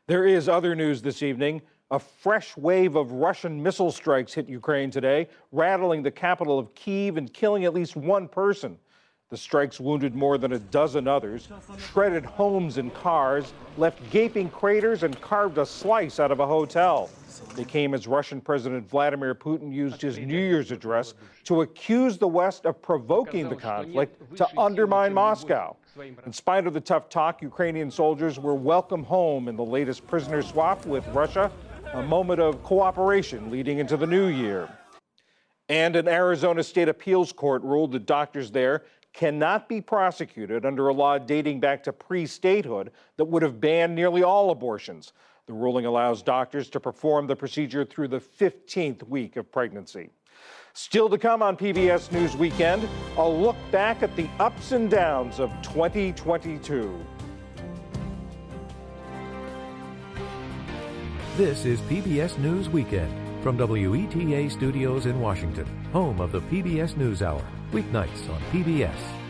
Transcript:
There is other news this evening. A fresh wave of Russian missile strikes hit Ukraine today, rattling the capital of Kyiv and killing at least one person. The strikes wounded more than a dozen others, shredded homes and cars, left gaping craters, and carved a slice out of a hotel. They came as Russian President Vladimir Putin used his New Year's address to accuse the West of provoking the conflict to undermine Moscow. In spite of the tough talk, Ukrainian soldiers were welcome home in the latest prisoner swap with Russia, a moment of cooperation leading into the new year. And an Arizona state appeals court ruled that doctors there cannot be prosecuted under a law dating back to pre-statehood that would have banned nearly all abortions. The ruling allows doctors to perform the procedure through the 15th week of pregnancy. Still to come on PBS News Weekend, a look back at the ups and downs of 2022. This is PBS News Weekend from WETA Studios in Washington, home of the PBS NewsHour, weeknights on PBS.